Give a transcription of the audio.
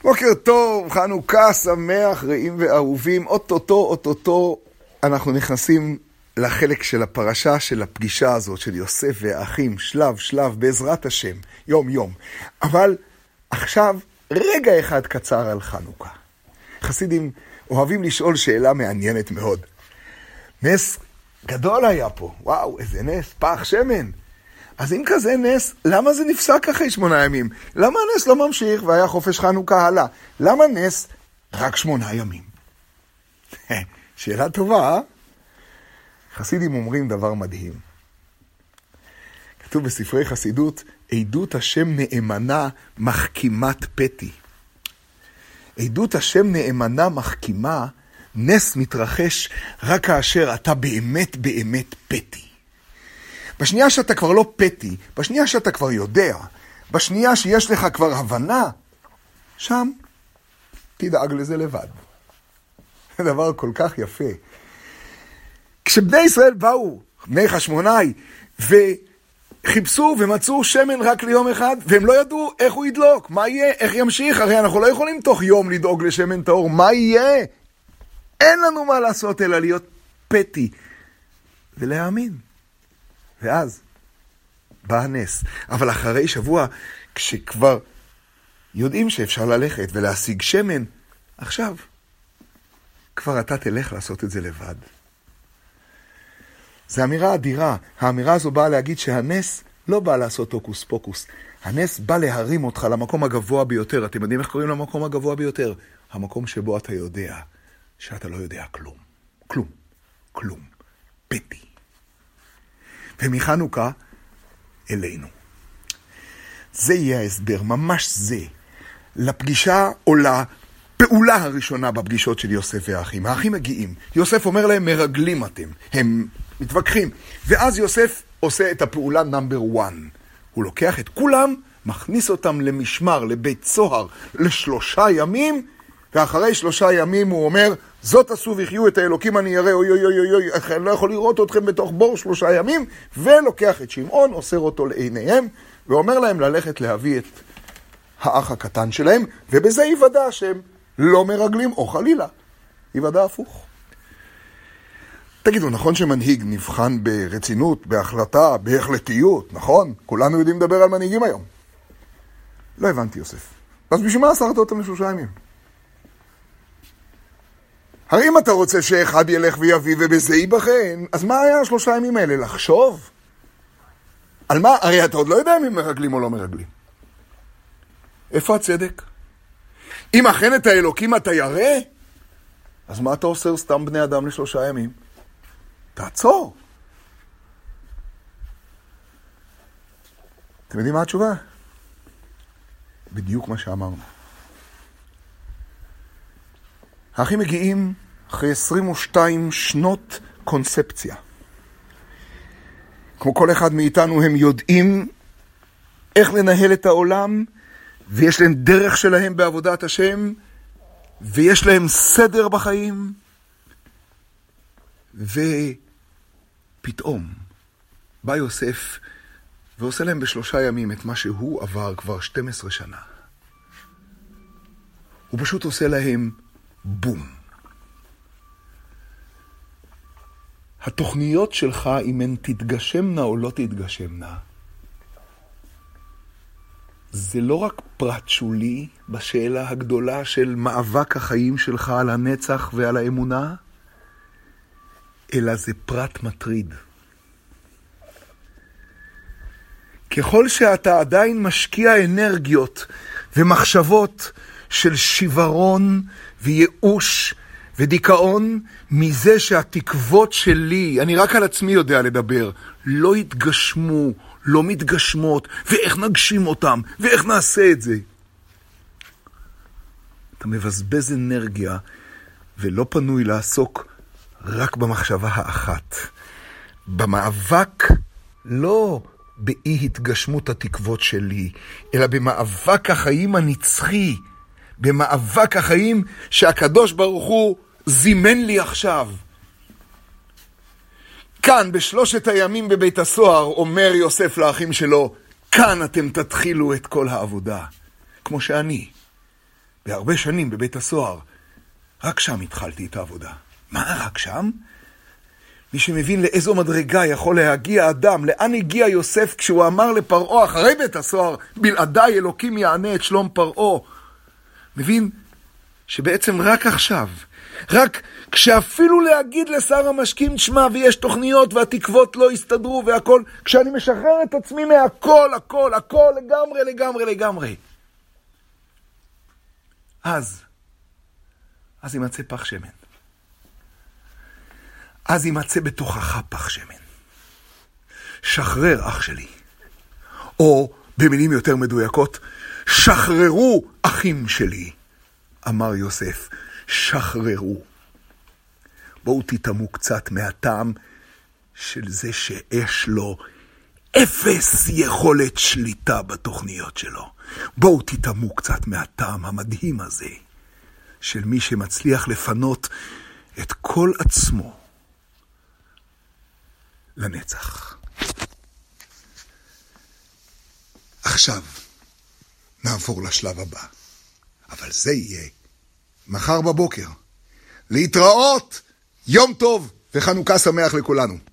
בוקר טוב, חנוכה שמח, רעים ואהובים. אוטוטו אנחנו נכנסים לחלק של הפרשה של הפגישה הזאת של יוסף והאחים, שלב בעזרת השם, יום. אבל עכשיו רגע אחד קצר על חנוכה. חסידים אוהבים לשאול שאלה מעניינת מאוד. נס גדול היה פה, וואו, איזה נס, פח שמן. אז אם כזה נס, למה זה נפסק אחרי 8 ימים? למה הנס לא ממשיך והיה חופש חנוכה הלאה? למה נס רק 8 ימים? שאלה טובה, חסידים אומרים דבר מדהים. כתוב בספרי חסידות, עדות השם נאמנה מחכימת פתי. עדות השם נאמנה מחכימה, נס מתרחש רק כאשר אתה באמת פתי. בשנייה שאתה כבר לא פתי, בשנייה שאתה כבר יודע, בשנייה שיש לך כבר הבנה, שם תדאג לזה לבד. זה דבר כל כך יפה. כשבני ישראל באו, בני חשמונאי, וחיפשו ומצאו שמן רק ליום אחד, והם לא ידעו איך הוא ידלוק, מה יהיה, איך ימשיך, הרי אנחנו לא יכולים תוך יום לדאוג לשמן טהור, מה יהיה? אין לנו מה לעשות אלא להיות פתי ולהאמין. ואז בא הנס. אבל אחרי שבוע, כשכבר יודעים שאפשר ללכת ולהשיג שמן, עכשיו כבר אתה תלך לעשות את זה לבד. זו אמירה אדירה. האמירה הזו באה להגיד שהנס לא בא לעשות הוקוס פוקוס. הנס בא להרים אותך למקום הגבוה ביותר. אתם יודעים איך קוראים למקום הגבוה ביותר? המקום שבו אתה יודע שאתה לא יודע כלום. פתי. ומחנוכה אלינו. זה יהיה ההסבר, ממש זה. לפגישה או לפעולה הראשונה בפגישות של יוסף והאחים. האחים מגיעים. יוסף אומר להם, מרגלים אתם. הם מתווכחים. ואז יוסף עושה את הפעולה נאמבר 1. הוא לוקח את כולם, מכניס אותם למשמר, לבית סוהר, ל3 ימים, ואחרי 3 ימים הוא אומר, זאת עשו וחיו את האלוקים אני ירא, אוי, אני לא יכול לראות אתכם בתוך בור 3 ימים, ולוקח את שמעון, אוסר אותו לעיניהם, ואומר להם ללכת להביא את האח הקטן שלהם, ובזה יוודא שהם לא מרגלים, או חלילה, יוודא הפוך. תגידו, נכון שמנהיג נבחן ברצינות, בהחלטה, בהחלטיות, נכון? כולנו יודעים לדבר על מנהיגים היום. לא הבנתי, יוסף. אז בשביל מה אסרת אותם ל3 ימים? הרי אם אתה רוצה שאחד ילך ויביא ובזה ייבחן, אז מה היה 3 ימים האלה? לחשוב? על מה? הרי אתה עוד לא יודע אם הם מרגלים או לא מרגלים. איפה הצדק? אם אכן את האלוקים אתה ירא, אז מה אתה עושה סתם בני אדם ל3 ימים? תעצור. אתם יודעים מה התשובה? בדיוק מה שאמרנו. האחים מגיעים אחרי 22 שנות קונספציה. כמו כל אחד מאיתנו הם יודעים איך לנהל את העולם, ויש להם דרך שלהם בעבודת השם, ויש להם סדר בחיים, ופתאום בא יוסף ועושה להם ב3 ימים את מה שהוא עבר כבר 12 שנה. הוא פשוט עושה להם בום. התוכניות שלך, אם הן תתגשמנה או לא תתגשמנה, זה לא רק פרט שולי בשאלה הגדולה של מאבק החיים שלך על הנצח ועל האמונה, אלא זה פרט מטריד. ככל שאתה עדיין משקיע אנרגיות ומחשבות של שברון וייאוש ודיכאון מזה שהתקוות שלי, אני רק על עצמי יודע לדבר, לא יתגשמו, לא מתגשמות, ואיך נגשים אותם, ואיך נעשה את זה. אתה מבזבז אנרגיה ולא פנוי לעסוק רק במחשבה האחת. במאבק לא באי התגשמות התקוות שלי, אלא במאבק החיים הנצחי, במאבק החיים שהקדוש ברוך הוא זימן לי עכשיו. כאן ב3 הימים בבית הסוהר אומר יוסף לאחים שלו, כאן אתם תתחילו את כל העבודה, כמו שאני בהרבה שנים בבית הסוהר. רק שם התחלתי את העבודה. מה, רק שם? מי שמבין לאיזו מדרגה יכול להגיע אדם, לאן הגיע יוסף כשהוא אמר לפרעה אחרי בית הסוהר, בלעדיי אלוקים יענה את שלום פרעה. מבין שבעצם רק עכשיו, רק כשאפילו להגיד לשר המשקים תשמע ויש תוכניות והתקוות לא יסתדרו והכל, כשאני משחרר את עצמי מהכל, הכל לגמרי. אז יימצא פח שמן. אז יימצא בתוכך פח שמן. שחרר אח שלי. או במילים יותר מדויקות, שחררו אחים שלי. אמר יוסף, שחררו. בואו תתאמו קצת מהטעם של זה שיש לו אפס יכולת שליטה בתוכניות שלו. בואו תתאמו קצת מהטעם המדהים הזה של מי שמצליח לפנות את כל עצמו לנצח. עכשיו נעבור לשלב הבא, אבל זה יהיה מחר בבוקר. להתראות, יום טוב וחנוכה שמח לכולנו.